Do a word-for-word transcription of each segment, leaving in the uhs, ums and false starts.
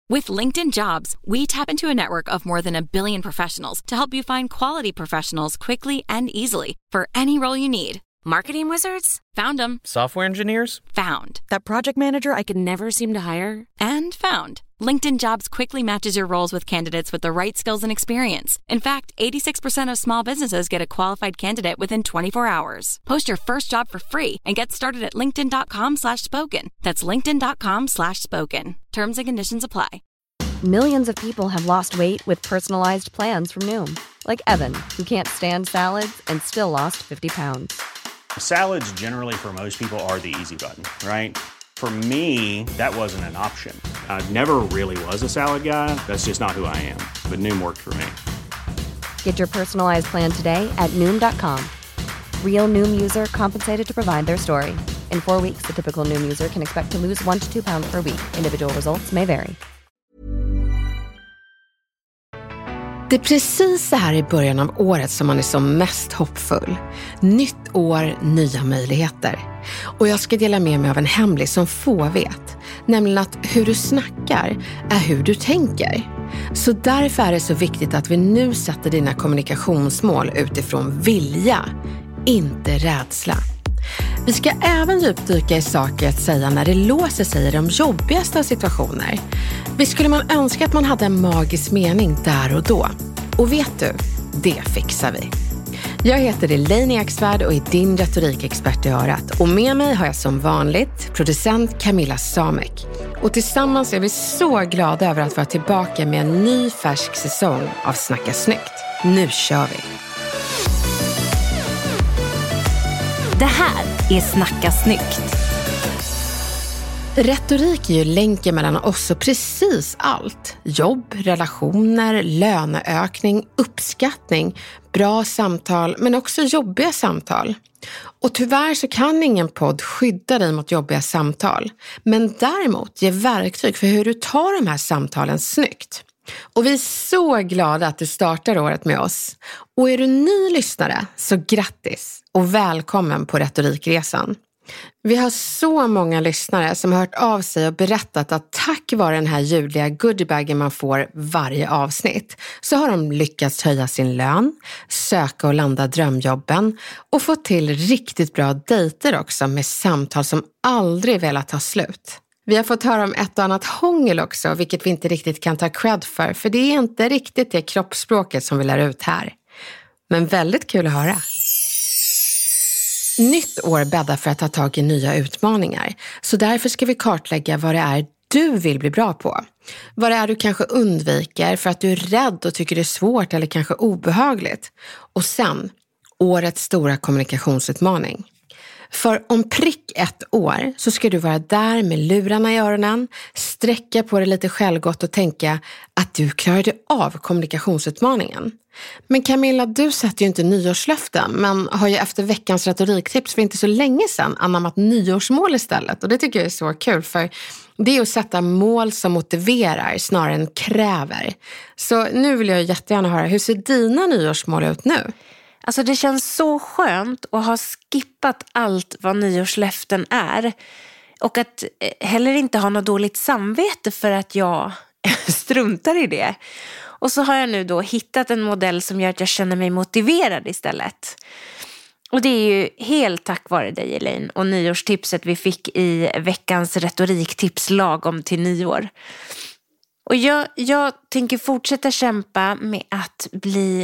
With LinkedIn Jobs, we tap into a network of more than a billion professionals to help you find quality professionals quickly and easily for any role you need. Marketing wizards? Found them. Software engineers? Found. That project manager I could never seem to hire? And found. LinkedIn Jobs quickly matches your roles with candidates with the right skills and experience. In fact, eighty-six percent of small businesses get a qualified candidate within twenty-four hours. Post your first job for free and get started at linkedin.com slash spoken. That's linkedin.com slash spoken. Terms and conditions apply. Millions of people have lost weight with personalized plans from Noom. Like Evan, who can't stand salads and still lost fifty pounds. Salads generally for most people are the easy button, right? For me, that wasn't an option. I never really was a salad guy. That's just not who I am. But Noom worked for me. Get your personalized plan today at Noom dot com. Real Noom user compensated to provide their story. In four weeks, the typical Noom user can expect to lose one to two pounds per week. Individual results may vary. Det är precis så här i början av året som man är som mest hoppfull. Nytt år, nya möjligheter. Och jag ska dela med mig av en hemlis som få vet. Nämligen att hur du snackar är hur du tänker. Så därför är det så viktigt att vi nu sätter dina kommunikationsmål utifrån vilja, inte rädsla. Vi ska även djupdyka i saker att säga när det låser sig i de jobbigaste situationer. Visst skulle man önska att man hade en magisk mening där och då. Och vet du, det fixar vi. Jag heter Elaine Eksvärd och är din retorikexpert i örat. Och med mig har jag som vanligt producent Camilla Samek. Och tillsammans är vi så glada över att vara tillbaka med en ny färsk säsong av Snacka snyggt. Nu kör vi! Det här är Snacka snyggt. Retorik är ju länken mellan oss och precis allt. Jobb, relationer, löneökning, uppskattning, bra samtal men också jobbiga samtal. Och tyvärr så kan ingen podd skydda dig mot jobbiga samtal. Men däremot ge verktyg för hur du tar de här samtalen snyggt. Och vi är så glada att du startar året med oss. Och är du ny lyssnare så grattis och välkommen på Retorikresan. Vi har så många lyssnare som har hört av sig och berättat att tack vare den här ljudliga goodiebagen man får varje avsnitt så har de lyckats höja sin lön, söka och landa drömjobben och få till riktigt bra dejter också med samtal som aldrig velat ta slut. Vi har fått höra om ett och annat hångel också, vilket vi inte riktigt kan ta cred för, för det är inte riktigt det kroppsspråket som vi lär ut här. Men väldigt kul att höra. Nytt år bäddar för att ta tag i nya utmaningar. Så därför ska vi kartlägga vad det är du vill bli bra på. Vad det är du kanske undviker för att du är rädd och tycker det är svårt eller kanske obehagligt. Och sen, årets stora kommunikationsutmaning. För om prick ett år så ska du vara där med lurarna i öronen, sträcka på dig lite självgott och tänka att du klarade av kommunikationsutmaningen. Men Camilla, du sätter ju inte nyårslöften men har ju efter veckans retoriktips för inte så länge sedan anammat nyårsmål istället. Och det tycker jag är så kul för det är att sätta mål som motiverar snarare än kräver. Så nu vill jag jättegärna höra, hur ser dina nyårsmål ut nu? Alltså det känns så skönt att ha skippat allt vad nyårslöften är. Och att heller inte ha något dåligt samvete för att jag struntar i det. Och så har jag nu då hittat en modell som gör att jag känner mig motiverad istället. Och det är ju helt tack vare dig, Elaine, och nyårstipset vi fick i veckans retoriktips lagom till nyår. Och jag, jag tänker fortsätta kämpa med att bli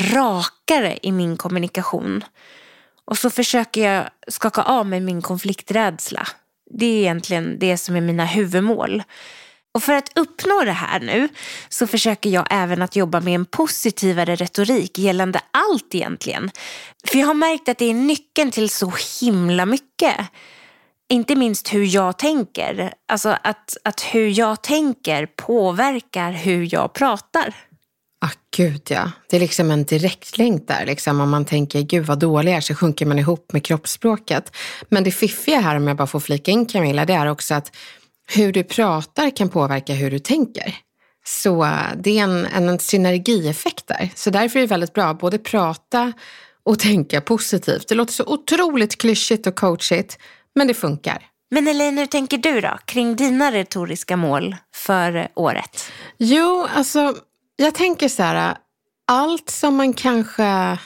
rakare i min kommunikation. Och så försöker jag skaka av med min konflikträdsla. Det är egentligen det som är mina huvudmål. Och för att uppnå det här nu så försöker jag även att jobba med en positivare retorik gällande allt egentligen. För jag har märkt att det är nyckeln till så himla mycket. Inte minst hur jag tänker. Alltså att, att hur jag tänker påverkar hur jag pratar. Ah, gud ja. Det är liksom en direktlänk där. Liksom. Om man tänker, gud vad dålig är, så sjunker man ihop med kroppsspråket. Men det fiffiga här, om jag bara får flika in Camilla, det är också att hur du pratar kan påverka hur du tänker. Så det är en, en synergieffekt där. Så därför är det väldigt bra att både prata och tänka positivt. Det låter så otroligt klyschigt och coachigt, men det funkar. Men Elaine, hur tänker du då kring dina retoriska mål för året? Jo, alltså jag tänker så här, allt som man kanske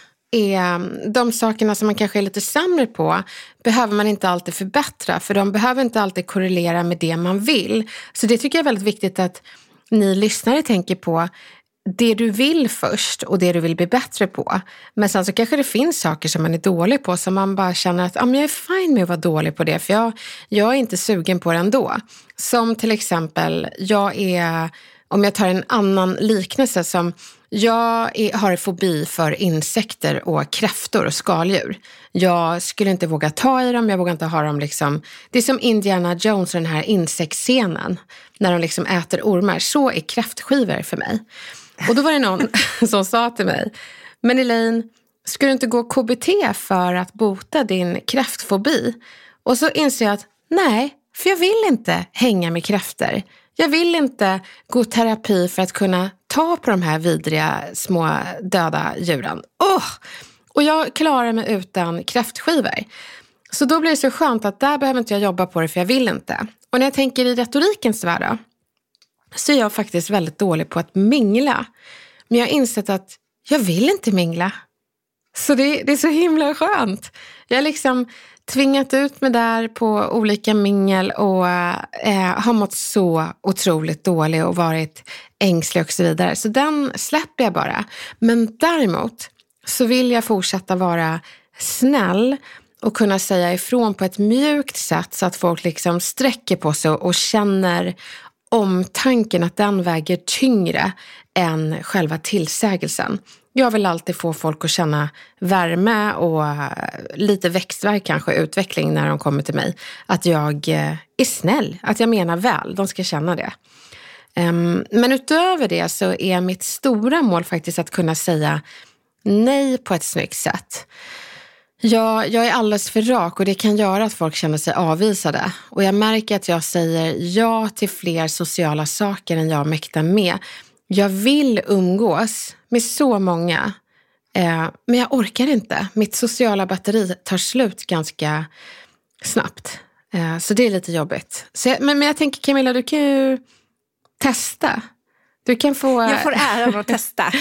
är, de sakerna som man kanske är lite sämre på behöver man inte alltid förbättra, för de behöver inte alltid korrelera med det man vill. Så det tycker jag är väldigt viktigt att ni lyssnare tänker på det du vill först och det du vill bli bättre på. Men sen så kanske det finns saker som man är dålig på som man bara känner att ah, men jag är fine med att vara dålig på det, för jag, jag är inte sugen på det ändå. Som till exempel, jag är, om jag tar en annan liknelse, som jag är, har fobi för insekter och kräftor och skaldjur. Jag skulle inte våga ta i dem, jag vågar inte ha dem liksom. Det är som Indiana Jones och den här insektscenen när de liksom äter ormar. Så är kräftskivor för mig. Och då var det någon som sa till mig, men Elaine, ska du inte gå K B T för att bota din kräftfobi? Och så inser jag att nej, för jag vill inte hänga med kräftor. Jag vill inte gå terapi för att kunna ta på de här vidriga små döda djuren. Oh! Och jag klarar mig utan kräftskivor. Så då blir det så skönt att där behöver inte jag jobba på det, för jag vill inte. Och när jag tänker i retorikens värld då, så är jag faktiskt väldigt dålig på att mingla. Men jag har insett att jag vill inte mingla. Så det, det är så himla skönt. Jag har liksom tvingat ut mig där på olika mingel och eh, har mått så otroligt dålig och varit ängslig och så vidare. Så den släpper jag bara. Men däremot så vill jag fortsätta vara snäll och kunna säga ifrån på ett mjukt sätt så att folk liksom sträcker på sig och känner omtanken, att den väger tyngre än själva tillsägelsen. Jag vill alltid få folk att känna värme och lite växtverk, kanske utveckling när de kommer till mig. Att jag är snäll, att jag menar väl, de ska känna det. Men utöver det så är mitt stora mål faktiskt att kunna säga nej på ett snyggt sätt. Jag, jag är alldeles för rak och det kan göra att folk känner sig avvisade. Och jag märker att jag säger ja till fler sociala saker än jag mäktar med. Jag vill umgås med så många, eh, men jag orkar inte. Mitt sociala batteri tar slut ganska snabbt. Eh, så det är lite jobbigt. Så jag, men, men jag tänker, Camilla, du kan ju testa. Du kan få... Jag får äran att testa.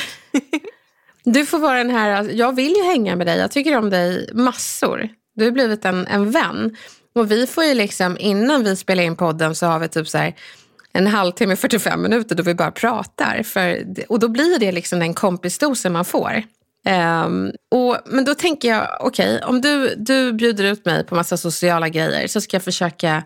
Du får vara den här, jag vill ju hänga med dig, jag tycker om dig massor. Du har blivit en, en vän. Och vi får ju liksom, innan vi spelar in podden så har vi typ så här en halvtimme, fyrtiofem minuter då vi bara pratar. För, och då blir det liksom den kompisdosen man får. Um, och, men då tänker jag, okej, okay, om du, du bjuder ut mig på massa sociala grejer så ska jag försöka,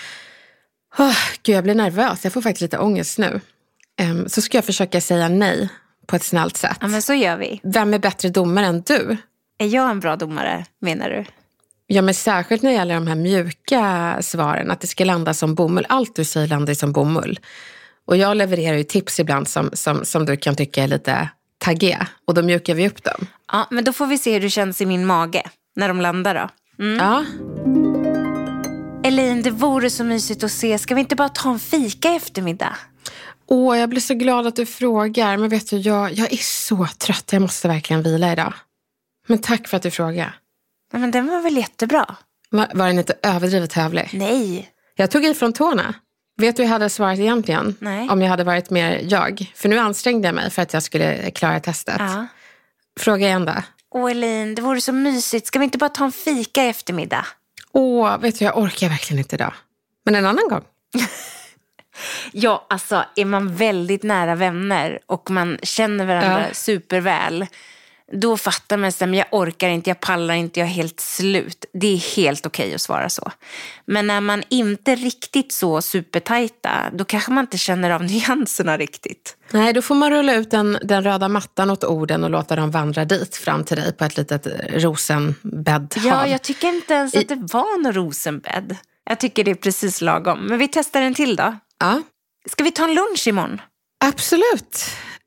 oh, gud jag blir nervös, jag får faktiskt lite ångest nu. Um, så ska jag försöka säga nej på ett snällt sätt. Ja, men så gör vi. Vem är bättre domare än du? Är jag en bra domare, menar du? Ja, men särskilt när det gäller de här mjuka svaren. Att det ska landa som bomull. Allt du säger landar som bomull. Och jag levererar ju tips ibland som, som, som du kan tycka är lite taggiga. Och då mjukar vi upp dem. Ja, men då får vi se hur det känns i min mage när de landar då. Mm. Ja. Elaine, det vore så mysigt att se. Ska vi inte bara ta en fika i eftermiddag? Åh, jag blir så glad att du frågar. Men vet du, jag, jag är så trött. Jag måste verkligen vila idag. Men tack för att du frågar. Ja, men den var väl jättebra. Var, var den inte överdrivet hövlig? Nej. Jag tog ifrån tårna. Vet du hur jag hade svarat egentligen? Nej. Om jag hade varit mer jag. För nu ansträngde jag mig för att jag skulle klara testet. Ja. Fråga igen då. Åh Elaine, det vore så mysigt. Ska vi inte bara ta en fika i eftermiddag? Åh, vet du, jag orkar verkligen inte idag. Men en annan gång. Ja, alltså är man väldigt nära vänner och man känner varandra Ja. superväl, då fattar man sig, men jag orkar inte, jag pallar inte, jag är helt slut. Det är helt okej att svara så. Men när man inte riktigt så supertajta, då kanske man inte känner av nyanserna riktigt. Nej, då får man rulla ut den, den röda mattan åt orden och låta dem vandra dit fram till dig på ett litet rosenbäddhav. Ja, jag tycker inte ens att det var någon rosenbädd. Jag tycker det är precis lagom. Men vi testar en till då. Ja. Ska vi ta en lunch imorgon? Absolut.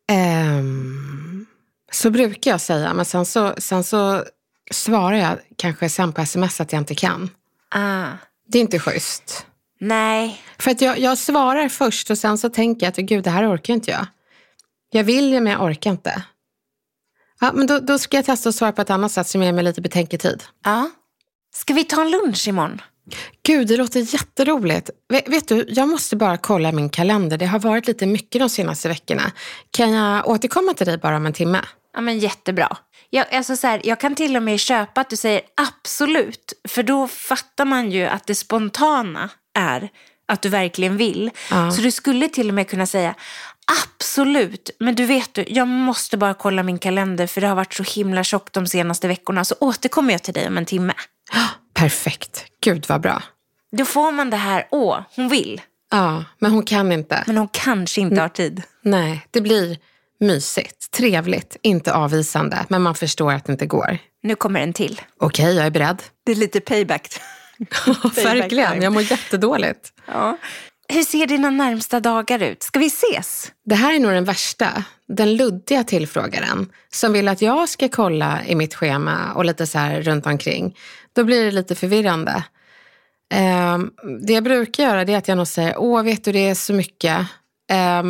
Ehm, så brukar jag säga, men sen så, sen så svarar jag kanske sen på sms att jag inte kan. Ah. Det är inte schysst. Nej. För att jag, jag svarar först och sen så tänker jag att gud, det här orkar inte jag. Jag vill ju, men jag orkar inte. Ja, men då, då ska jag testa att svara på ett annat sätt som ger mig lite betänketid. Ja. Ska vi ta en lunch imorgon? Gud, det låter jätteroligt. Vet, vet du, jag måste bara kolla min kalender. Det har varit lite mycket de senaste veckorna. Kan jag återkomma till dig bara om en timme? Ja, men jättebra. Jag, alltså så här, jag kan till och med köpa att du säger absolut. För då fattar man ju att det spontana är att du verkligen vill. Ja. Så du skulle till och med kunna säga absolut. Men du vet du, jag måste bara kolla min kalender för det har varit så himla tjockt de senaste veckorna. Så återkommer jag till dig om en timme. Perfekt. Gud vad bra. Då får man det här, åh, hon vill. Ja, men hon kan inte. Men hon kanske inte har tid. Nej, det blir mysigt, trevligt, inte avvisande. Men man förstår att det inte går. Nu kommer en till. Okej, jag är beredd. Det är lite payback. Verkligen, jag mår jättedåligt. Ja. Hur ser dina närmsta dagar ut? Ska vi ses? Det här är nog den värsta, den luddiga tillfrågaren som vill att jag ska kolla i mitt schema och lite så här runt omkring. Då blir det lite förvirrande. Eh, det jag brukar göra det är att jag nog säger, åh vet du det är så mycket. Eh,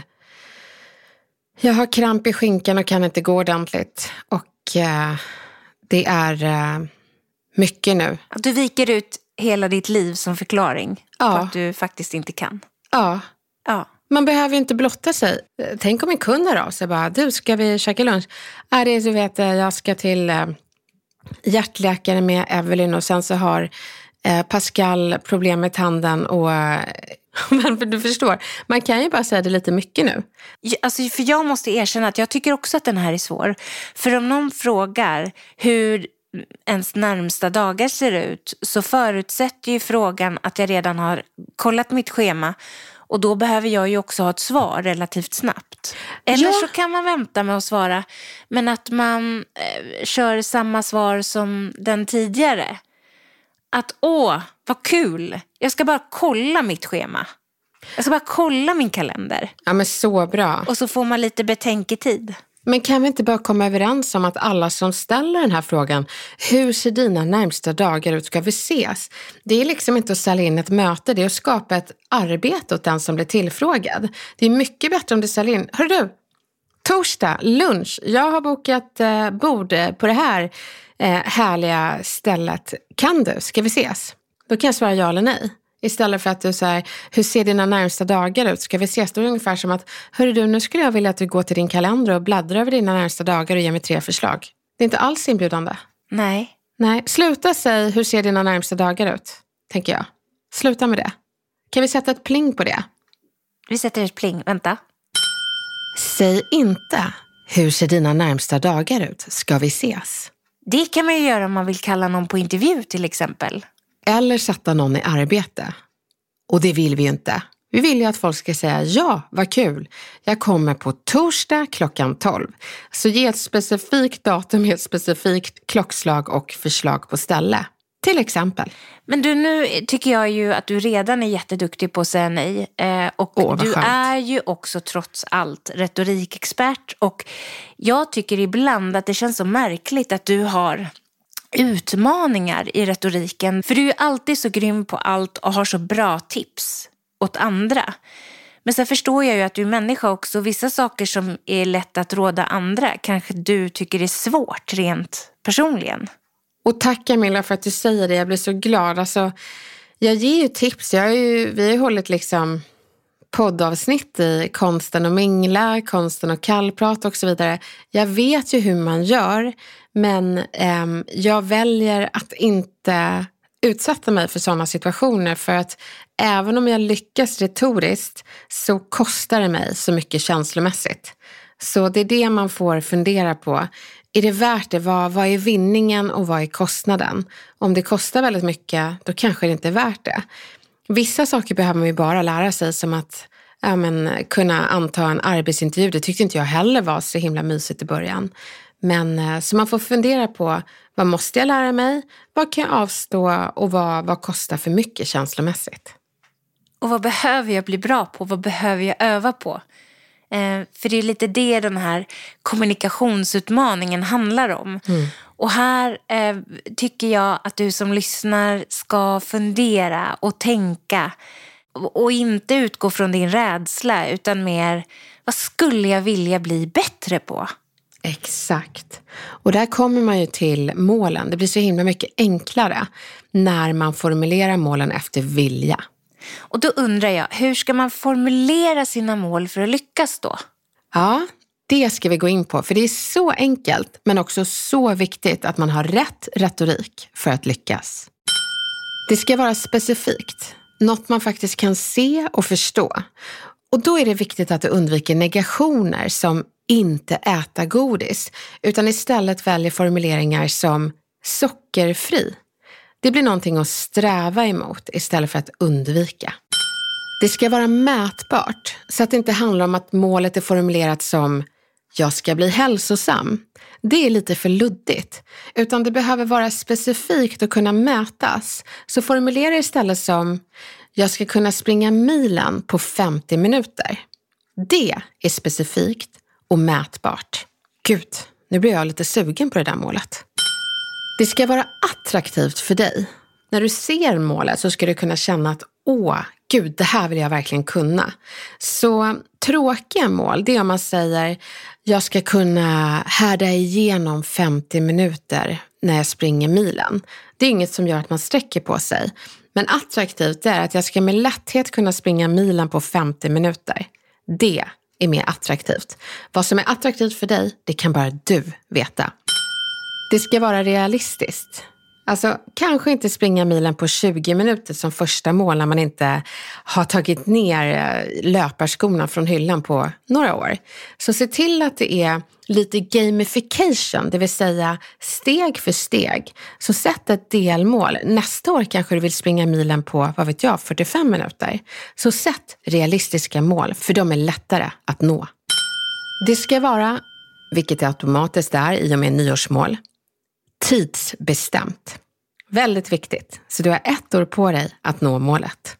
jag har kramp i skinkan och kan inte gå ordentligt. Och eh, det är eh, mycket nu. Du viker ut hela ditt liv som förklaring Ja. på att du faktiskt inte kan. Ja. Ja. Man behöver inte blotta sig. Tänk om en kund hör av sig bara, du ska vi käka lunch? Är det du vet, jag ska till eh, hjärtläkare med Evelyn och sen så har eh, Pascal problem med tanden och eh, men du förstår, man kan ju bara säga det lite mycket nu. Alltså, för jag måste erkänna att jag tycker också att den här är svår. För om någon frågar hur ens närmsta dagar ser ut så förutsätter ju frågan att jag redan har kollat mitt schema och då behöver jag ju också ha ett svar relativt snabbt. Eller Ja. så kan man vänta med att svara men att man eh, kör samma svar som den tidigare. Att åh, vad kul, jag ska bara kolla mitt schema. Jag ska bara kolla min kalender. Ja men så bra. Och så får man lite betänketid. Men kan vi inte bara komma överens om att alla som ställer den här frågan, hur ser dina närmsta dagar ut, ska vi ses? Det är liksom inte att sälja in ett möte, det är att skapa ett arbete åt den som blir tillfrågad. Det är mycket bättre om du säljer in, hör du, torsdag, lunch, jag har bokat eh, bord på det här eh, härliga stället. Kan du, ska vi ses? Då kan jag svara ja eller nej. Istället för att du säger, hur ser dina närmsta dagar ut? Ska vi ses? Då är det ungefär som att, hörru du, nu skulle jag vilja att du går till din kalender och bläddrar över dina närmsta dagar och ger mig tre förslag. Det är inte alls inbjudande. Nej. Nej, sluta säga, hur ser dina närmsta dagar ut? Tänker jag. Sluta med det. Kan vi sätta ett pling på det? Vi sätter ett pling, vänta. Säg inte, hur ser dina närmsta dagar ut? Ska vi ses? Det kan man ju göra om man vill kalla någon på intervju till exempel. Eller sätta någon i arbete. Och det vill vi ju inte. Vi vill ju att folk ska säga, ja, vad kul. Jag kommer på torsdag klockan tolv. Så ge ett specifikt datum, ett specifikt klockslag och förslag på ställe. Till exempel. Men du, nu tycker jag ju att du redan är jätteduktig på att säga nej. Eh, och Åh, vad du skönt. är ju också trots allt retorikexpert. Och jag tycker ibland att det känns så märkligt att du har utmaningar i retoriken. För du är ju alltid så grym på allt och har så bra tips åt andra. Men sen förstår jag ju att du är människa också. Vissa saker som är lätt att råda andra kanske du tycker är svårt rent personligen. Och tack Camilla för att du säger det. Jag blir så glad. Alltså, jag ger ju tips. Jag har ju, vi har ju hållit liksom poddavsnitt i konsten att mingla, konsten att kallprata och så vidare. Jag vet ju hur man gör. Men eh, jag väljer att inte utsätta mig för sådana situationer. För att även om jag lyckas retoriskt så kostar det mig så mycket känslomässigt. Så det är det man får fundera på. Är det värt det? Vad, vad är vinningen och vad är kostnaden? Om det kostar väldigt mycket, då kanske det inte är värt det. Vissa saker behöver man ju bara lära sig, som att ja, men, kunna anta en arbetsintervju. Det tyckte inte jag heller var så himla mysigt i början. Men så man får fundera på, vad måste jag lära mig? Vad kan jag avstå och vad, vad kostar för mycket känslomässigt? Och vad behöver jag bli bra på? Vad behöver jag öva på? Eh, för det är lite det den här kommunikationsutmaningen handlar om. Mm. Och här eh, tycker jag att du som lyssnar ska fundera och tänka. Och, och inte utgå från din rädsla utan mer, vad skulle jag vilja bli bättre på? Exakt. Och där kommer man ju till målen. Det blir så himla mycket enklare när man formulerar målen efter vilja. Och då undrar jag, hur ska man formulera sina mål för att lyckas då? Ja, det ska vi gå in på. För det är så enkelt, men också så viktigt att man har rätt retorik för att lyckas. Det ska vara specifikt. Något man faktiskt kan se och förstå. Och då är det viktigt att du undviker negationer som inte äta godis, utan istället väljer formuleringar som sockerfri. Det blir någonting att sträva emot istället för att undvika. Det ska vara mätbart, så att det inte handlar om att målet är formulerat som jag ska bli hälsosam. Det är lite för luddigt, utan det behöver vara specifikt och kunna mätas. Så formulera istället som jag ska kunna springa milen på femtio minuter. Det är specifikt och mätbart. Gud, nu blir jag lite sugen på det där målet. Det ska vara attraktivt för dig. När du ser målet så ska du kunna känna att åh, gud, det här vill jag verkligen kunna. Så tråkiga mål, det är om man säger jag ska kunna härda igenom femtio minuter när jag springer milen. Det är inget som gör att man sträcker på sig. Men attraktivt är att jag ska med lätthet kunna springa milen på femtio minuter. Det är mer attraktivt. Vad som är attraktivt för dig, det kan bara du veta. Det ska vara realistiskt. Alltså, kanske inte springa milen på tjugo minuter som första mål när man inte har tagit ner löparskorna från hyllan på några år. Så se till att det är lite gamification, det vill säga steg för steg. Så sätt ett delmål. Nästa år kanske du vill springa milen på, vad vet jag, fyrtiofem minuter. Så sätt realistiska mål, för de är lättare att nå. Det ska vara, vilket det automatiskt är i och med nyårsmål, tidsbestämt. Väldigt viktigt, så du har ett år på dig att nå målet.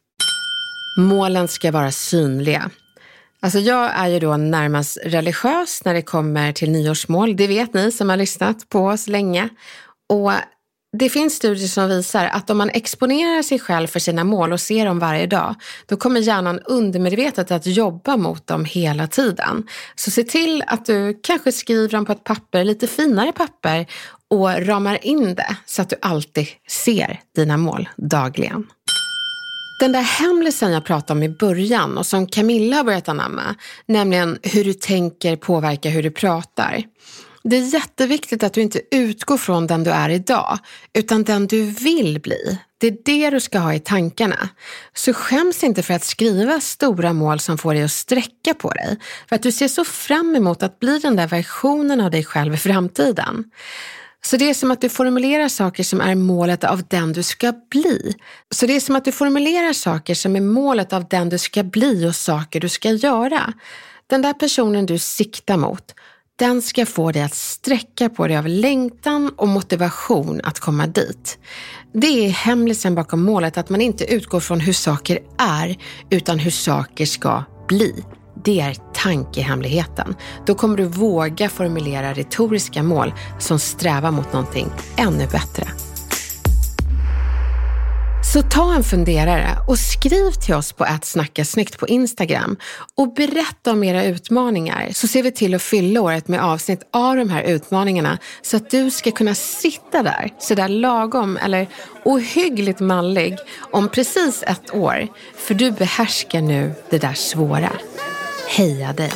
Målen ska vara synliga. Alltså jag är ju då närmast religiös när det kommer till nyårsmål. Det vet ni som har lyssnat på oss länge. Och det finns studier som visar att om man exponerar sig själv för sina mål och ser dem varje dag, då kommer hjärnan undermedvetet att jobba mot dem hela tiden. Så se till att du kanske skriver dem på ett papper, lite finare papper, och ramar in det så att du alltid ser dina mål dagligen. Den där hemlisen jag pratade om i början och som Camilla har börjat anamma, nämligen hur du tänker påverkar hur du pratar. Det är jätteviktigt att du inte utgår från den du är idag, utan den du vill bli. Det är det du ska ha i tankarna. Så skäms inte för att skriva stora mål som får dig att sträcka på dig. För att du ser så fram emot att bli den där versionen av dig själv i framtiden. Så det är som att du formulerar saker som är målet av den du ska bli. Så det är som att du formulerar saker som är målet av den du ska bli och saker du ska göra. Den där personen du siktar mot, den ska få dig att sträcka på dig av längtan och motivation att komma dit. Det är hemlisen bakom målet, att man inte utgår från hur saker är utan hur saker ska bli. Det är tankehemligheten. Då kommer du våga formulera retoriska mål som strävar mot någonting ännu bättre. Så ta en funderare och skriv till oss på att snacka snyggt på Instagram och berätta om era utmaningar, så ser vi till att fylla året med avsnitt av de här utmaningarna så att du ska kunna sitta där så där lagom eller ohyggligt mallig om precis ett år, för du behärskar nu det där svåra. Heja dig!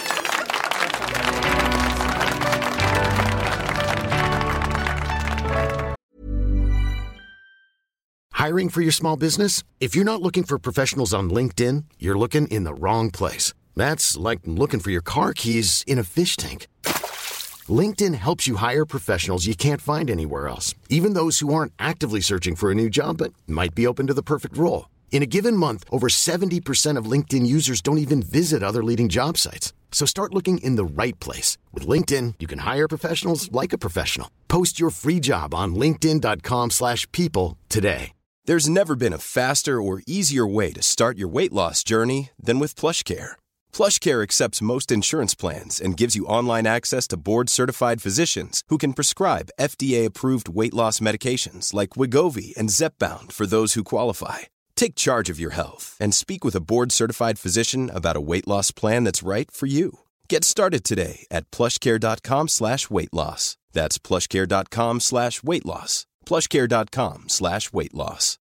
Hiring for your small business? If you're not looking for professionals on LinkedIn, you're looking in the wrong place. That's like looking for your car keys in a fish tank. LinkedIn helps you hire professionals you can't find anywhere else, even those who aren't actively searching for a new job but might be open to the perfect role. In a given month, over seventy percent of LinkedIn users don't even visit other leading job sites. So start looking in the right place. With LinkedIn, you can hire professionals like a professional. Post your free job on linkedin dot com slash people today. There's never been a faster or easier way to start your weight loss journey than with PlushCare. PlushCare accepts most insurance plans and gives you online access to board-certified physicians who can prescribe F D A-approved weight loss medications like Wegovy and Zepbound for those who qualify. Take charge of your health and speak with a board-certified physician about a weight loss plan that's right for you. Get started today at plushcare.com slash weight loss. That's plushcare.com slash weight loss. plushcare.com slash weight loss.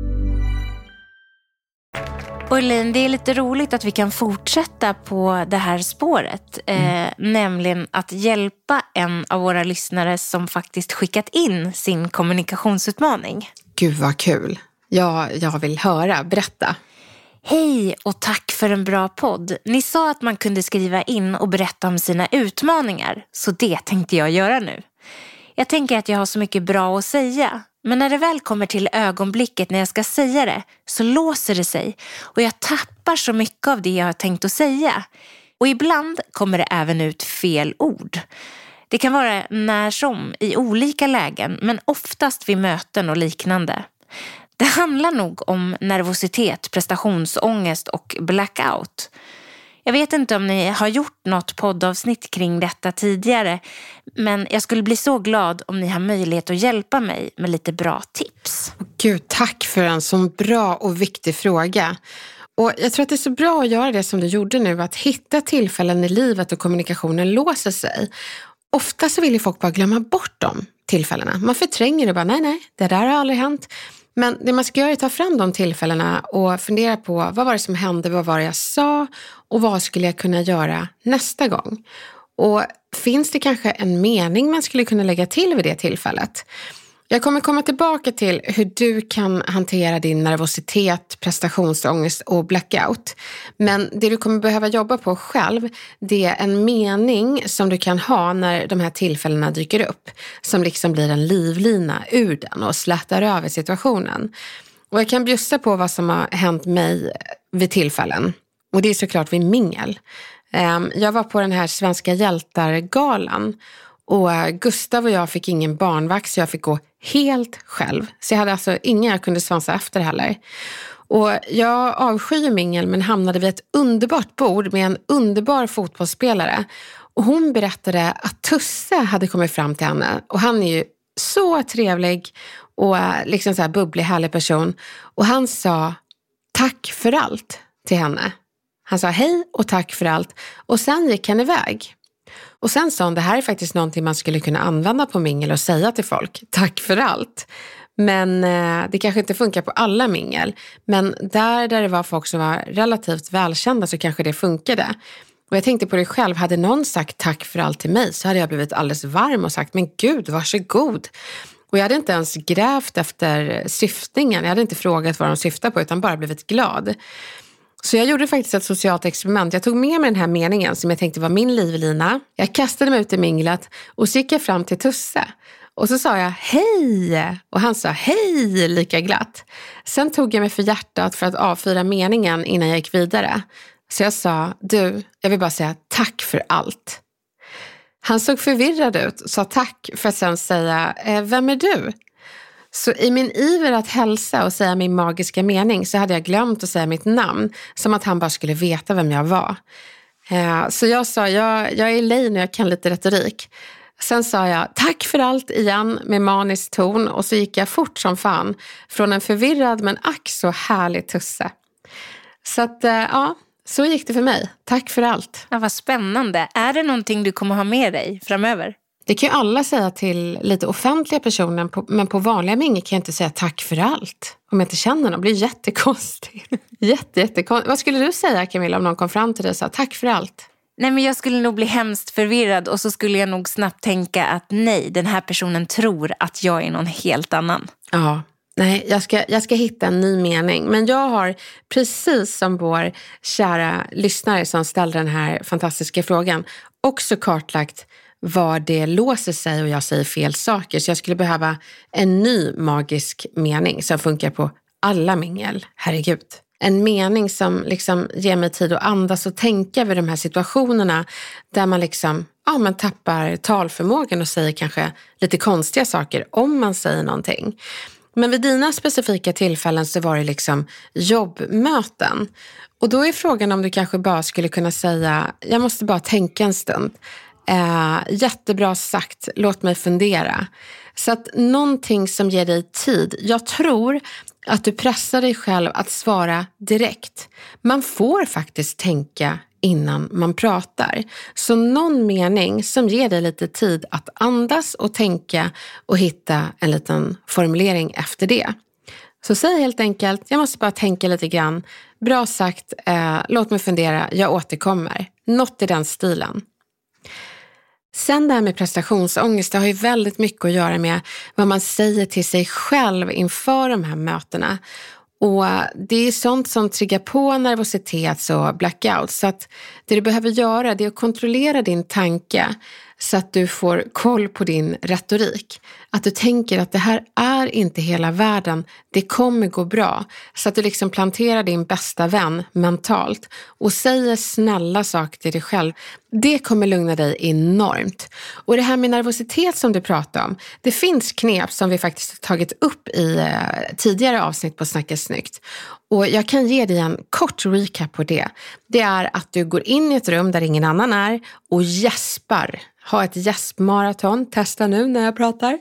Och Elin, det är lite roligt att vi kan fortsätta på det här spåret. Mm. Eh, nämligen att hjälpa en av våra lyssnare som faktiskt skickat in sin kommunikationsutmaning. Gud vad kul. Ja, jag vill höra. Berätta. Hej och tack för en bra podd. Ni sa att man kunde skriva in och berätta om sina utmaningar. Så det tänkte jag göra nu. Jag tänker att jag har så mycket bra att säga. Men när det väl kommer till ögonblicket när jag ska säga det så låser det sig. Och jag tappar så mycket av det jag har tänkt att säga. Och ibland kommer det även ut fel ord. Det kan vara när som i olika lägen, men oftast vid möten och liknande. Det handlar nog om nervositet, prestationsångest och blackout. Jag vet inte om ni har gjort något poddavsnitt kring detta tidigare, men jag skulle bli så glad om ni har möjlighet att hjälpa mig med lite bra tips. Gud, tack för en så bra och viktig fråga. Och jag tror att det är så bra att göra det som du gjorde nu, att hitta tillfällen i livet och kommunikationen låser sig. Ofta så vill ju folk bara glömma bort de tillfällena. Man förtränger det bara, nej nej, det där har aldrig hänt. Men det man ska göra är att ta fram de tillfällena och fundera på vad var det som hände, vad var det jag sa och vad skulle jag kunna göra nästa gång. Och finns det kanske en mening man skulle kunna lägga till vid det tillfället? Jag kommer komma tillbaka till hur du kan hantera din nervositet, prestationsångest och blackout. Men det du kommer behöva jobba på själv, det är en mening som du kan ha när de här tillfällena dyker upp. Som liksom blir en livlina ur den och slätar över situationen. Och jag kan bjussa på vad som har hänt mig vid tillfällen. Och det är såklart vid mingel. Jag var på den här Svenska hjältar-galan. Och Gustav och jag fick ingen barnvakt, så jag fick gå helt själv. Så jag hade alltså ingen jag kunde svansa efter heller. Och jag avskyr mingel, men hamnade vid ett underbart bord med en underbar fotbollsspelare. Och hon berättade att Tusse hade kommit fram till henne. Och han är ju så trevlig och liksom så här bubblig, härlig person. Och han sa tack för allt till henne. Han sa hej och tack för allt. Och sen gick han iväg. Och sen sa hon, det här är faktiskt någonting man skulle kunna använda på mingel och säga till folk. Tack för allt. Men eh, det kanske inte funkar på alla mingel. Men där, där det var folk som var relativt välkända så kanske det funkade. Och jag tänkte på det själv, hade någon sagt tack för allt till mig så hade jag blivit alldeles varm och sagt, men gud, varsågod. Och jag hade inte ens grävt efter syftningen. Jag hade inte frågat vad de syftar på utan bara blivit glad. Så jag gjorde faktiskt ett socialt experiment. Jag tog med mig den här meningen som jag tänkte var min livlina. Jag kastade mig ut i minglet och så gick jag fram till Tusse. Och så sa jag hej och han sa hej lika glatt. Sen tog jag mig för hjärtat för att avfyra meningen innan jag gick vidare. Så jag sa, du, jag vill bara säga tack för allt. Han såg förvirrad ut och sa tack för att sen säga, eh, vem är du? Så i min iver att hälsa och säga min magiska mening så hade jag glömt att säga mitt namn. Som att han bara skulle veta vem jag var. Så jag sa, jag, jag är Elaine och jag kan lite retorik. Sen sa jag, tack för allt igen med manisk ton. Och så gick jag fort som fan från en förvirrad men ack så härlig Tusse. Så att, ja, så gick det för mig. Tack för allt. Ja, vad spännande. Är det någonting du kommer ha med dig framöver? Det kan ju alla säga till lite offentliga personer, men på vanliga mingel kan jag inte säga tack för allt. Om jag inte känner någon, det blir jättekonstigt. Jätte, jättekonstigt. Vad skulle du säga, Camilla, om någon kom fram till dig och sa tack för allt? Nej, men jag skulle nog bli hemskt förvirrad och så skulle jag nog snabbt tänka att nej, den här personen tror att jag är någon helt annan. Ja, nej, jag ska, jag ska hitta en ny mening. Men jag har, precis som vår kära lyssnare som ställde den här fantastiska frågan, också kartlagt var det låser sig och jag säger fel saker. Så jag skulle behöva en ny magisk mening som funkar på alla mingel. Herregud. En mening som liksom ger mig tid att andas och tänka över de här situationerna där man liksom, ja, man tappar talförmågan och säger kanske lite konstiga saker om man säger någonting. Men vid dina specifika tillfällen så var det liksom jobbmöten. Och då är frågan om du kanske bara skulle kunna säga, jag måste bara tänka en stund. Eh, jättebra sagt, låt mig fundera. Så att någonting som ger dig tid. Jag tror Att du pressar dig själv att svara direkt. Man får faktiskt tänka innan man pratar. Så någon mening som ger dig lite tid att andas och tänka och hitta en liten formulering efter det. Så säg helt enkelt, jag måste bara tänka lite grann. Bra sagt, eh, låt mig fundera, jag återkommer. Något i den stilen. Sen det här med prestationsångest, det har ju väldigt mycket att göra med vad man säger till sig själv inför de här mötena. Och det är sånt som triggar på nervositet och blackout. Så att det du behöver göra, det är att kontrollera din tanke så att du får koll på din retorik. Att du tänker att det här är inte hela världen, det kommer gå bra. Så att du liksom planterar din bästa vän mentalt och säger snälla saker till dig själv. Det kommer lugna dig enormt. Och det här med nervositet som du pratar om, det finns knep som vi faktiskt har tagit upp i eh, tidigare avsnitt på Snacka snyggt. Och jag kan ge dig en kort recap på det. Det är att du går in i ett rum där ingen annan är och gäspar. Ha ett gäspmaraton. Testa nu när jag pratar.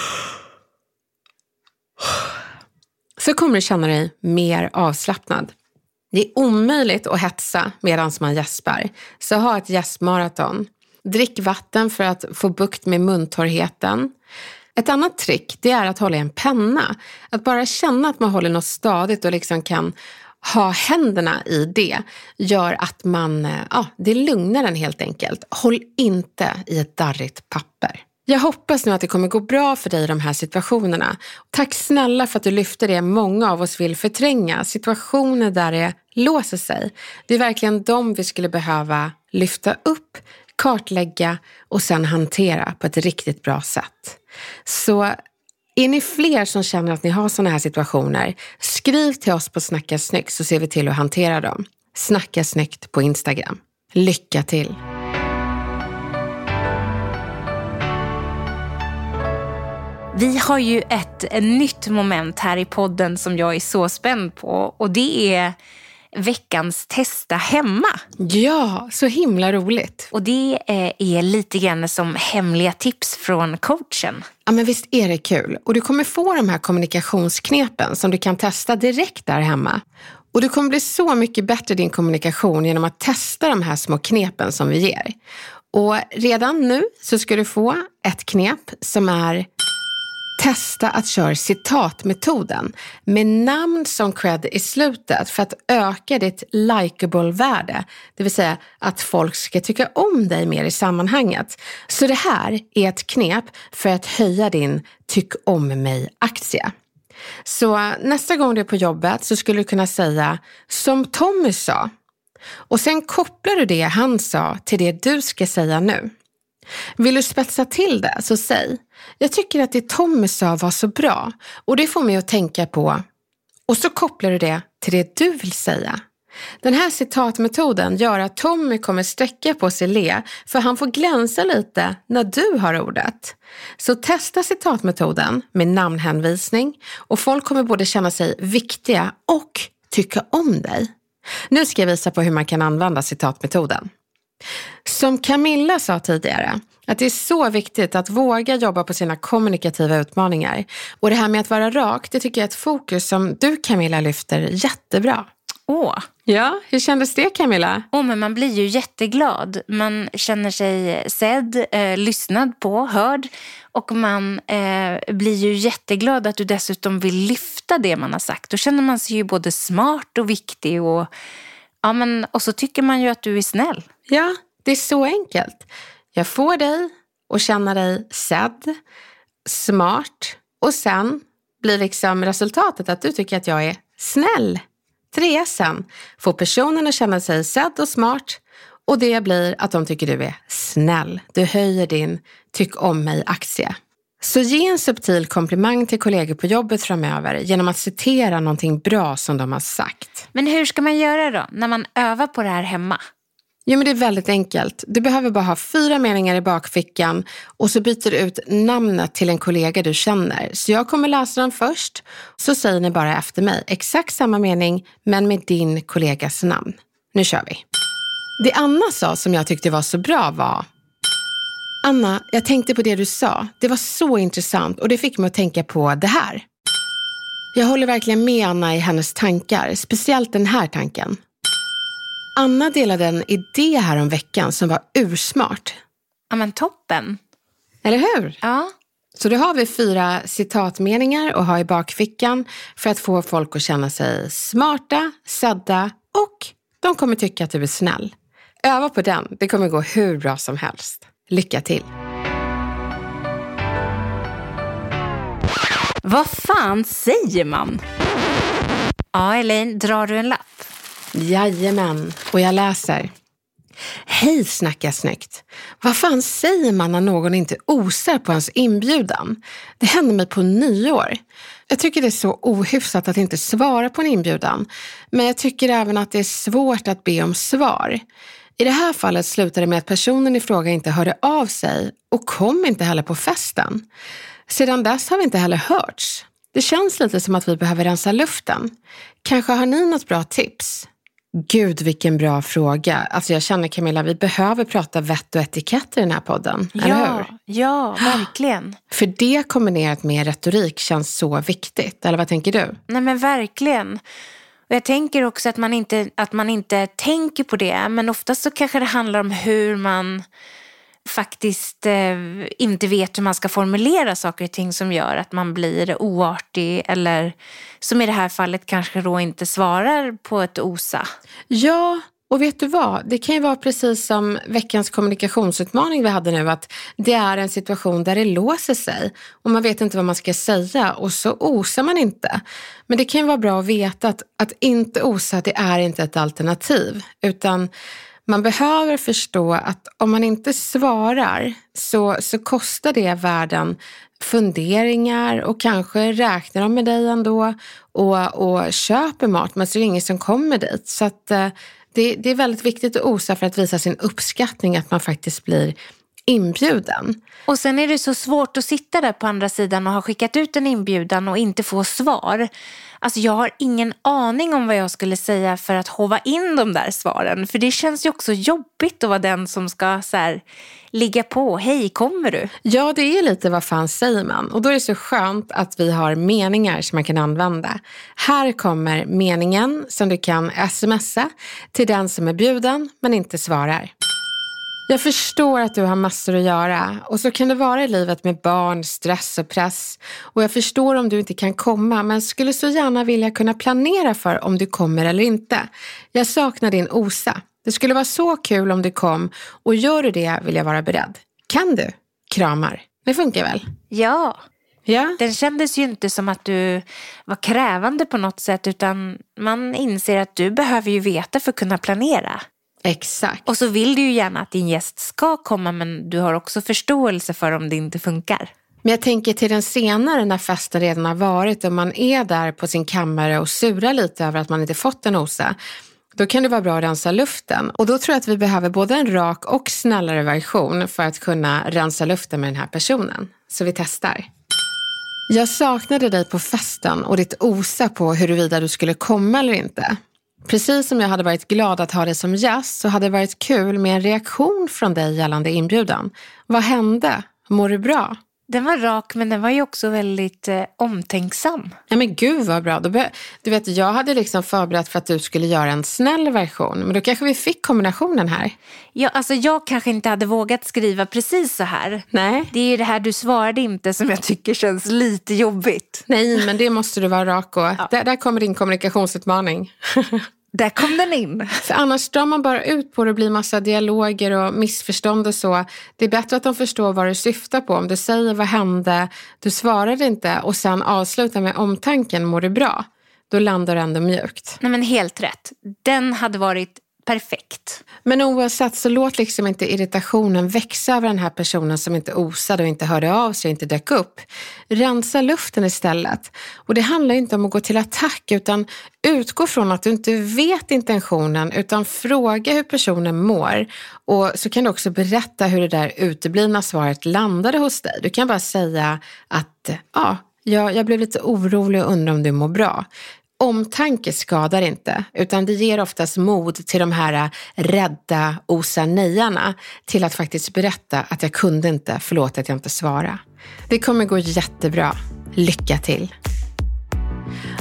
Så kommer du känna dig mer avslappnad. Det är omöjligt att hetsa medan man gäspar. Så ha ett gäspmaraton. Drick vatten för att få bukt med muntorrheten. Ett annat trick, det är att hålla en penna. Att bara känna att man håller något stadigt och liksom kan ha händerna i det gör att man, ja, det lugnar den helt enkelt. Håll inte i ett darrigt papper. Jag hoppas nu att det kommer gå bra för dig i de här situationerna. Tack snälla för att du lyfter det många av oss vill förtränga. Situationer där det låser sig. Det är verkligen de vi skulle behöva lyfta upp, kartlägga och sen hantera på ett riktigt bra sätt. Så är ni fler som känner att ni har sådana här situationer, skriv till oss på Snacka snyggt så ser vi till att hantera dem. Snacka snyggt på Instagram. Lycka till! Vi har ju ett, ett nytt moment här i podden som jag är så spänd på, och det är veckans testa hemma. Ja, så himla roligt. Och det är, är lite grann som hemliga tips från coachen. Ja, men visst är det kul. Och du kommer få de här kommunikationsknepen som du kan testa direkt där hemma. Och du kommer bli så mycket bättre i din kommunikation genom att testa de här små knepen som vi ger. Och redan nu så ska du få ett knep som är: testa att köra citatmetoden med namn som cred i slutet för att öka ditt likeable-värde. Det vill säga att folk ska tycka om dig mer i sammanhanget. Så det här är ett knep för att höja din tyck om mig-aktie. Så nästa gång du är på jobbet så skulle du kunna säga som Tommy sa. Och sen kopplar du det han sa till det du ska säga nu. Vill du spetsa till det så säg: jag tycker att det Tommy sa var så bra, och det får mig att tänka på. Och så kopplar du det till det du vill säga. Den här citatmetoden gör att Tommy kommer sträcka på sig le, för han får glänsa lite när du har ordet. Så testa citatmetoden med namnhänvisning, och folk kommer både känna sig viktiga och tycka om dig. Nu ska jag visa på hur man kan använda citatmetoden. Som Camilla sa tidigare, att det är så viktigt att våga jobba på sina kommunikativa utmaningar. Och det här med att vara rak, det tycker jag är ett fokus som du, Camilla, lyfter jättebra. Åh. Ja, hur kändes det, Camilla? Åh, men man blir ju jätteglad. Man känner sig sedd, eh, lyssnad på, hörd. Och man eh, blir ju jätteglad att du dessutom vill lyfta det man har sagt. Då känner man sig ju både smart och viktig. Och, ja, men, och så tycker man ju att du är snäll. Ja, det är så enkelt. Jag får dig att känna dig sedd, smart, och sen blir liksom resultatet att du tycker att jag är snäll. Tre sen får personen att känna sig sedd och smart, och det blir att de tycker du är snäll. Du höjer din tyck om mig-aktie. Så ge en subtil komplimang till kollegor på jobbet framöver genom att citera någonting bra som de har sagt. Men hur ska man göra då när man övar på det här hemma? Jo, men det är väldigt enkelt. Du behöver bara ha fyra meningar i bakfickan och så byter du ut namnet till en kollega du känner. Så jag kommer läsa dem först, så säger ni bara efter mig exakt samma mening men med din kollegas namn. Nu kör vi. Det Anna sa som jag tyckte var så bra var: Anna, jag tänkte på det du sa. Det var så intressant och det fick mig att tänka på det här. Jag håller verkligen med Anna i hennes tankar, speciellt den här tanken. Anna delade en idé här om veckan som var ursmart. Ja, men toppen. Eller hur? Ja. Så då har vi fyra citatmeningar att ha i bakfickan för att få folk att känna sig smarta, sedda och de kommer tycka att du är snäll. Öva på den, det kommer gå hur bra som helst. Lycka till! Vad fan säger man? Ja, Elaine, drar du en lapp? Jajamän, och jag läser. Hej, snacka snyggt. Vad fan säger man när någon inte osar på ens inbjudan? Det hände mig på nyår. Jag tycker det är så ohyfsat att inte svara på en inbjudan. Men jag tycker även att det är svårt att be om svar. I det här fallet slutade det med att personen i fråga inte hörde av sig och kom inte heller på festen. Sedan dess har vi inte heller hörts. Det känns lite som att vi behöver rensa luften. Kanske har ni något bra tips? Gud, vilken bra fråga. Alltså jag känner, Camilla, vi behöver prata vett och etikett i den här podden, ja, eller hur? Ja, verkligen. För det kombinerat med retorik känns så viktigt, eller vad tänker du? Nej, men verkligen. Och jag tänker också att man inte, att man inte tänker på det, men oftast så kanske det handlar om hur man faktiskt eh, inte vet hur man ska formulera saker och ting som gör att man blir oartig eller som i det här fallet kanske då inte svarar på ett osa. Ja, och vet du vad? Det kan ju vara precis som veckans kommunikationsutmaning vi hade nu, att det är en situation där det låser sig och man vet inte vad man ska säga och så osar man inte. Men det kan ju vara bra att veta att, att inte osa, det är inte ett alternativ, utan man behöver förstå att om man inte svarar så, så kostar det världen funderingar och kanske räknar de med dig ändå och, och köper mat, men så är det ingen som kommer dit. Så att, eh, det, det är väldigt viktigt att osa för att visa sin uppskattning att man faktiskt blir inbjuden. Och sen är det så svårt att sitta där på andra sidan och ha skickat ut en inbjudan och inte få svar. Alltså jag har ingen aning om vad jag skulle säga för att hova in de där svaren. För det känns ju också jobbigt att vara den som ska så här, ligga på. Hej, kommer du? Ja, det är lite vad fan säger man. Och då är det så skönt att vi har meningar som man kan använda. Här kommer meningen som du kan smsa till den som är bjuden men inte svarar. Jag förstår att du har massor att göra och så kan det vara i livet med barn, stress och press. Och jag förstår om du inte kan komma, men skulle så gärna vilja kunna planera för om du kommer eller inte. Jag saknar din osa. Det skulle vara så kul om du kom och gör du det vill jag vara beredd. Kan du? Kramar. Det funkar väl? Ja. Ja. Den kändes ju inte som att du var krävande på något sätt, utan man inser att du behöver ju veta för att kunna planera. Exakt. Och så vill du ju gärna att din gäst ska komma, men du har också förståelse för om det inte funkar. Men jag tänker till den senare när festen redan har varit och man är där på sin kammare och surar lite över att man inte fått en osa. Då kan det vara bra att rensa luften. Och då tror jag att vi behöver både en rak och snällare version för att kunna rensa luften med den här personen. Så vi testar. Jag saknade dig på festen och ditt osa på huruvida du skulle komma eller inte. Precis som jag hade varit glad att ha dig som gäst så hade det varit kul med en reaktion från dig gällande inbjudan. Vad hände? Mår du bra? Den var rak, men den var ju också väldigt eh, omtänksam. Ja, men gud vad bra. Då be- du vet, jag hade liksom förberett för att du skulle göra en snäll version. Men då kanske vi fick kombinationen här. Ja, alltså jag kanske inte hade vågat skriva precis så här. Nej. Det är ju det här du svarade inte som jag tycker känns lite jobbigt. Nej, men det måste du vara rak och. Ja. Där, där kommer din kommunikationsutmaning. Där kom den in. För annars drar man bara ut på det och blir massa dialoger och missförstånd och så. Det är bättre att de förstår vad du syftar på. Om du säger vad hände, du svarade inte och sen avslutar med omtanken, mår du bra? Då landar du ändå mjukt. Nej, men helt rätt. Den hade varit perfekt. Men oavsett så låt liksom inte irritationen växa över den här personen som inte osade och inte hörde av sig och inte dök upp. Rensa luften istället. Och det handlar inte om att gå till attack utan utgå från att du inte vet intentionen utan fråga hur personen mår. Och så kan du också berätta hur det där uteblivna svaret landade hos dig. Du kan bara säga att ja, jag, jag blev lite orolig och undrar om du mår bra. Omtanke skadar inte, utan det ger oftast mod till de här rädda osanejarna till att faktiskt berätta att jag kunde inte, förlåt att jag inte svarade. Det kommer gå jättebra. Lycka till!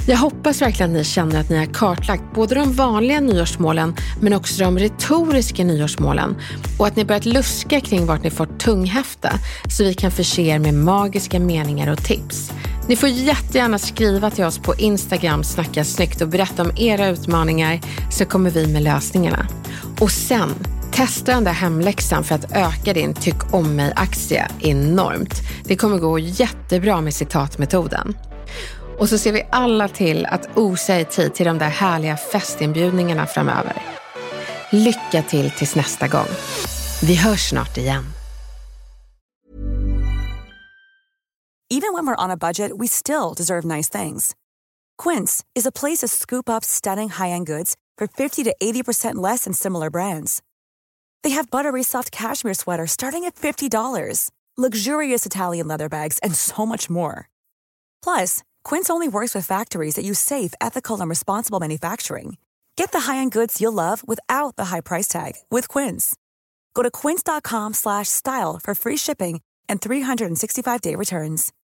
Jag hoppas verkligen att ni känner att ni har kartlagt både de vanliga nyårsmålen men också de retoriska nyårsmålen och att ni börjat luska kring vart ni får tunghäfta så vi kan förse er med magiska meningar och tips. Ni får jättegärna skriva till oss på Instagram Snacka snyggt och berätta om era utmaningar så kommer vi med lösningarna. Och sen, testa den där hemläxan för att öka din tyck om mig-aktie enormt. Det kommer gå jättebra med citatmetoden. Och så ser vi alla till att osa i tid till de där härliga festinbjudningarna framöver. Lycka till tills nästa gång. Vi hörs snart igen. Even when we're on a budget, we still deserve nice things. Quince is a place to scoop up stunning high-end goods for fifty to eighty percent less than similar brands. They have buttery soft cashmere sweaters starting at fifty dollars, luxurious Italian leather bags, and so much more. Plus, Quince only works with factories that use safe, ethical, and responsible manufacturing. Get the high-end goods you'll love without the high price tag with Quince. Go to quince dot com slash style for free shipping and three hundred sixty-five day returns.